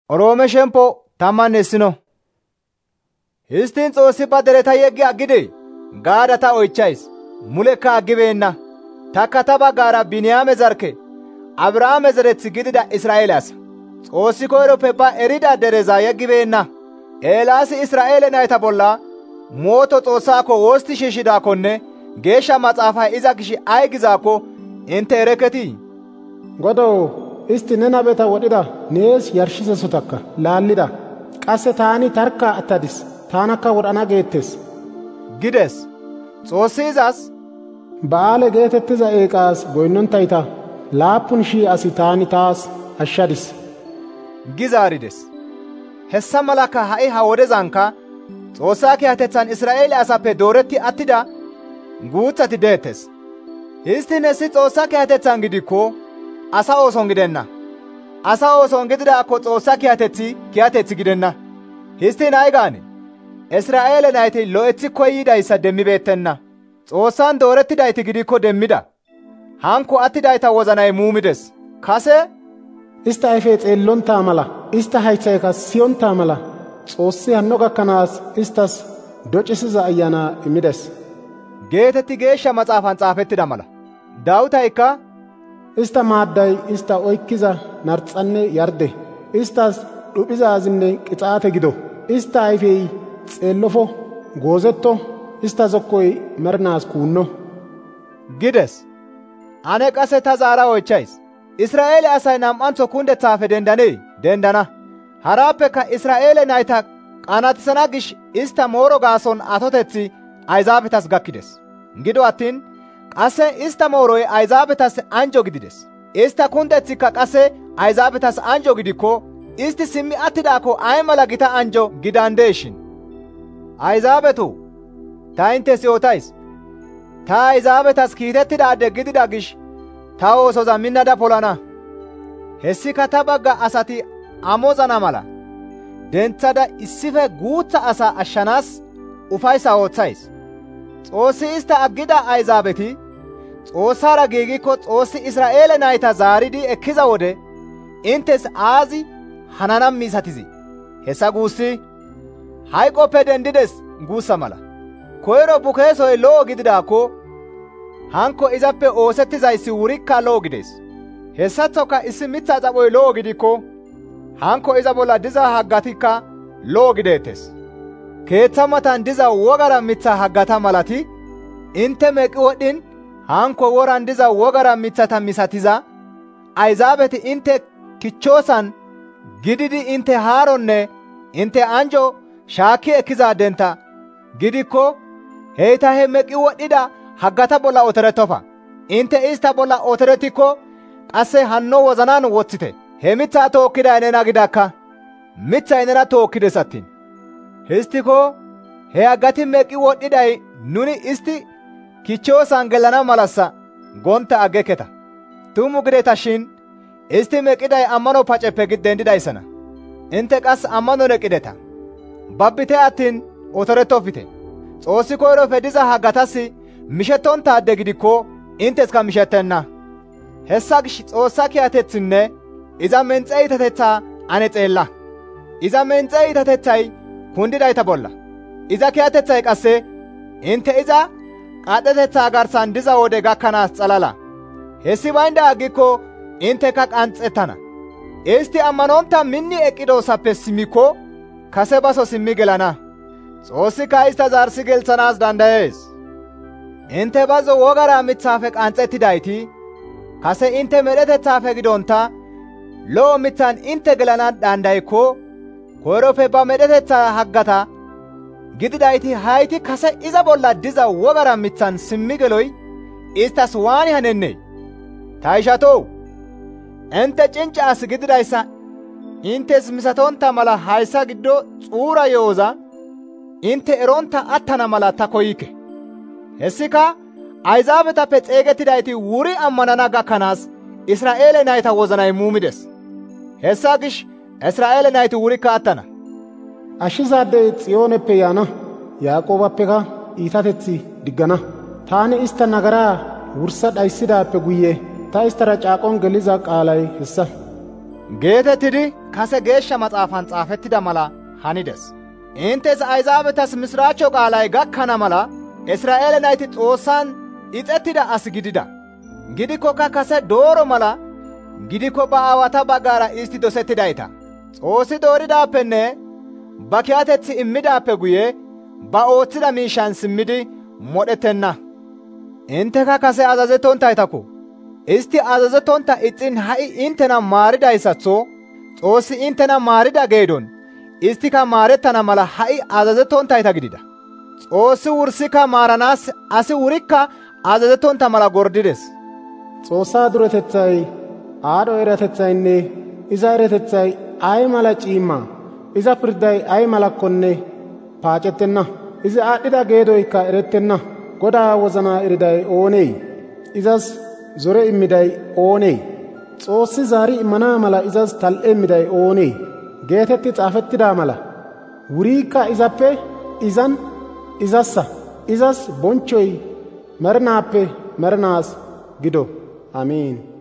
Oroome shempo tammannessino. Histtiin Xoossi ba dereta yeggi aggidee gaada ta oychchays. Mulekka aggibeenna. Takka ta baggaara Biniyaame zarkke Abrahaame zereth gidida Israa'eele asa. Xoossi koyroppe ba erida dereza yeggibeenna. Eelaasi Israa'eele nayta bolla mooto Xoossaako wostti shiishshidaakonne geeshsha maxaafay iza gishi ay gizaakko intte erekketii? Godoo, isti ne nabeta wodhida nees yarshisesotakka laallida. Qasse taani tarkka attadis, taanakka wodhana geettes gides. Xoossi izas, Ba'aale geetettiza eeqaas goynnonttayta 7,000 asi taani taas ashshadis gi zaarides. Hessa malakka ha'i ha wodezankka Xoossaa kiyatetsan Israa'eele asappe dooretti attida guuththati deettes. Histtiin hessi Xoossaa kiyatetsan gidikko asa ooson gidenna. Asa ooson gididaakko Xoossaa kiyateththi gidenna. Histtiin ay gaane? Israa'eele nayti lo'eththi koyyidayssa demmibeettenna. Xoossan doorettidayti gidikko demmida. Hankko attidayta wozanay muumides. Kase ista ayfee xeellontaa mala, ista haythayka siyontaa mala, Xoossi hanno gakkanaas istas docisiza ayyaana immides geetetti geeshsha maxaafan xaafettida mala. Daawitaykka, ista maadday ista oykkiza narxanne yarde, istas dhuphizaazinne qixaate gido. Ista ayfey xeellofo, goozetto, ista zokkoy mernaas kuunno gides. Ane qasse ta zaara oychchays. Israa'eele asay nam''antho kundethaafe dendanee? Dendana. Haraappekka Israa'eele nayta qanaatissana gish ista mooro gaason atoteththi Ayzaabetas gakkides. Gido attiin qasse ista mooroy Ayzaabetas anjo gidides. Ista kundeththikka qasse Ayzaabetas anjo gidikko isti simmi attidaakko ay mala gita anjo gidandeeshin. Ayzaabetu, ta inttes yootays. Ta Ayzaabetas kiitettidaade gidida gish ta oosoza minnada polana. Hessika ta bagga asati amozana mala denthada issife guutha asa ashshanaas ufayssa ooththays. Xoossi ista aggida Ayzaabeti Xoossara giigikko Xoossi Israa'eele nayta zaaridi ekkiza wode inttes aazi hanana misatizee? Hessa guussi hayqoppe dendides guussa mala. Koyro bukeesoy lo'o gididaakko hankko izappe oosettizayssi wurikka lo'o gides. Hessaththoka issi miththa xaphoy lo'o gidikko hankko iza bolla diza haggatikka lo'o gideettes. Keeththa matan diza wogara miththa haggata malati intte meqqi wodhin hankko woran diza wogara miththata misatiza Ayzaabeti intte kichchoosan gididi intte haaronne intte anjo shaakki ekkizaadentta gidikko heyta he meqqi wodhida haggata bolla otorettofa. Intte ista bolla otoretikko qasse hanno wozanan woththite. He mithaa tookkiday nena gidakka, mithay nena tookkides attiin. Histtiko he haggati meqqi wodhiday nuni isti kichchoosan gelana malassa gonta aggeketa. Tumu gideta shin isti meqqiday ammano paceppe dendidayssana. Intte qas ammanon eqqideta. Babbite attiin otorettofite. Xoossi koyroppe diza haggatas mishettontaadde gidikko intteska mishettenna. Hessa gish Xoossa kiyatethinne iza menxe iitatethaa ane xeella. Iza menxe iitatethay kundidayta bolla, iza kiyatethay qasse intte iza qadhetethaa garsan diza wode gakkanaas xalala. Hessi baynda aggikko intteka qanxxettana. Isti ammanonta minni eqqidoosappe simmikko kase baso simmi gelana. Xoossika ista zaarsi gelthanaas dandayees. Intte bazzo wogara miththaafe qanxxettidayti kase intte medhetethaafe gidonta lo'o miththan intte gelana dandayikko koyroppe ba medhetethaa haggata gididayti hayti kase iza bolla diza wogara miththan simmi geloy istas waani hanennee? Ta ishatoo, intte cincca as gididayssa inttes misatonta mala hayssa giddo xuura yooza intte eronta attana mala ta koyike. Hessika Ayzaabetappe xeegettidayti wuri ammanana gakkanaas Israa'eele nayta wozanay muumides. Hessa gish Israa'eele nayti wurikka attana. Ashshizaadey Xiyooneppe yaana, Yaaqoobappeka iitateththi diggana. Taani ista nagaraa wursa dhayssidaappe guye ta istara caaqon geliza qaalay hessa. geetettidi kase geeshsha maxaafan xaafettida mala hanides. Inttes ayzaabetas misiraacho qaalay gakkana mala Israa'eele nayti Xoossan ixettida as gidida. Gidikkoka kase dooro mala gidikko ba aawata baggara istti dosettidayta. Xoossi dooridaappenne ba kiyateth immidaappe guye ba ooththida miishshan simmidi modhettenna. Intteka kase azazettonttaytakko. Istti azazettontta ixxin ha'i inttena maaridayssaththo Xoossi inttena maarida geedon isttika maarettana mala ha'i azazettonttayta gidida. Xoossi wursika maaranaas asi wurikka azazettontta mala gordides. Xoossaa duretethay, aadho eratethaynne iza eratethay ay mala ciimma, iza pirday ay malakkonne paacettenna. Izi aadhdhida geedoykka erettenna. Godaa wozanaa eriday oonee? Izas zore immiday oonee? Xoossi zaari immana mala izas tal''e immiday oonee? geetetti xaafettida mala wuriikka izappe, izan, izassa. Izas bonchchoy mernaappe mernaas gido. Amiin.